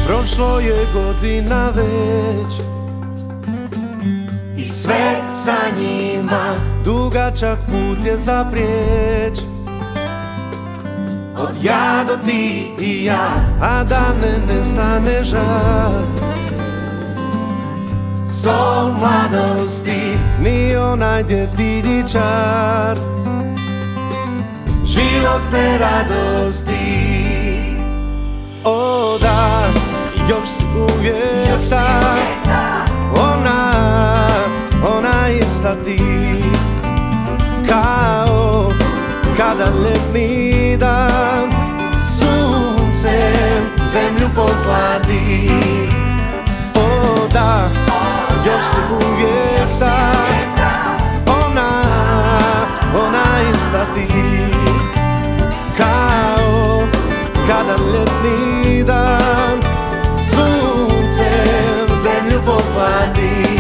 Prošlo je godina već i svet sa njima, dugačak put je za prijeć. od ja do ti i ja, a da ne nestane žar. Sol mladosti, Ni onaj djetinjičar, životne radosti. o da, još si uvijek ta, ona ista ti. Kao kada letni dan Suncem zemlju pozlati, o da, još si uvijek ta, ona ista ti. Kao kada letni dan suncem zemlju pozlati.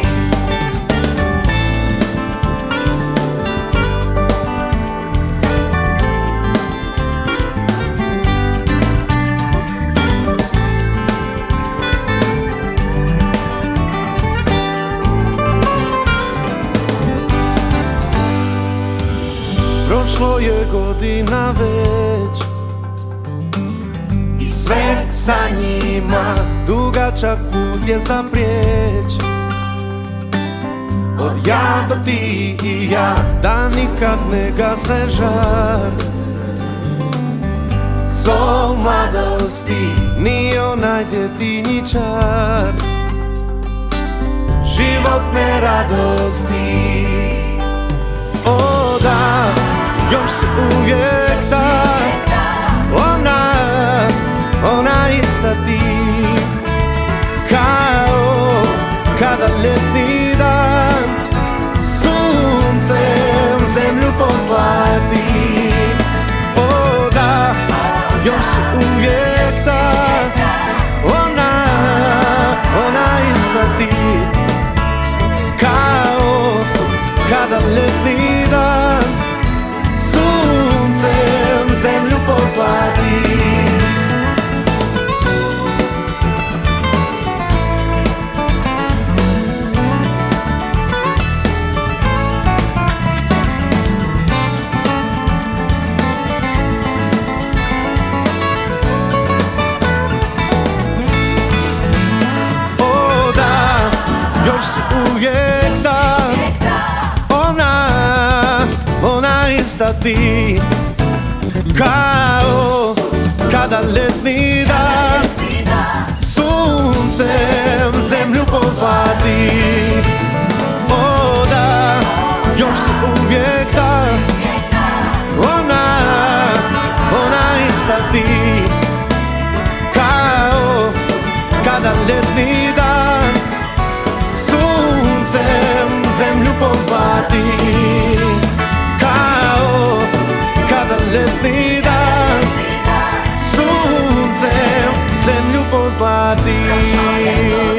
Prošlo je godina već i svet sa njima, dugačak put je za prijeć. od ja do ti i ja, Da nikad ne gasne žar. Sol mladosti, Ni onaj djetinjičar, životne radosti. o da, još si uvijek ta, ona ista ti. Kao kada letni dan Suncem zemlju pozlati, o da, još si uvijek ta, ona ista ti. Kao kada letni dan suncem zemlju pozlati. uvijek ta, ona ista ti. Kao kada letni dan suncem zemlju pozlati, o da, još si uvijek ta, ona ista ti. Kao kada letni dan suncem zemlju pozlati, kao kada letni dan suncem zemlju pozlati.